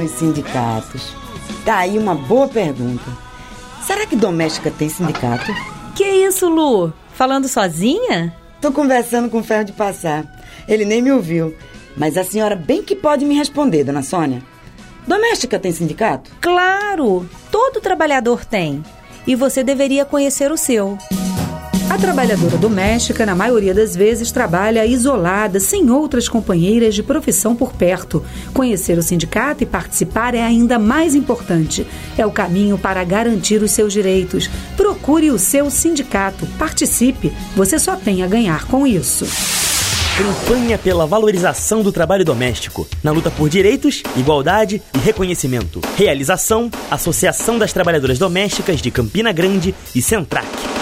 nos sindicatos. Tá aí uma boa pergunta. Será que doméstica tem sindicato? Que isso, Lu? Falando sozinha? Tô conversando com o Ferro de Passar. Ele nem me ouviu. Mas a senhora bem que pode me responder, dona Sônia. Doméstica tem sindicato? Claro! Todo trabalhador tem. E você deveria conhecer o seu. A trabalhadora doméstica, na maioria das vezes, trabalha isolada, sem outras companheiras de profissão por perto. Conhecer o sindicato e participar é ainda mais importante. É o caminho para garantir os seus direitos. Procure o seu sindicato. Participe. Você só tem a ganhar com isso. Campanha pela valorização do trabalho doméstico, na luta por direitos, igualdade e reconhecimento. Realização: Associação das Trabalhadoras Domésticas de Campina Grande e Centrac.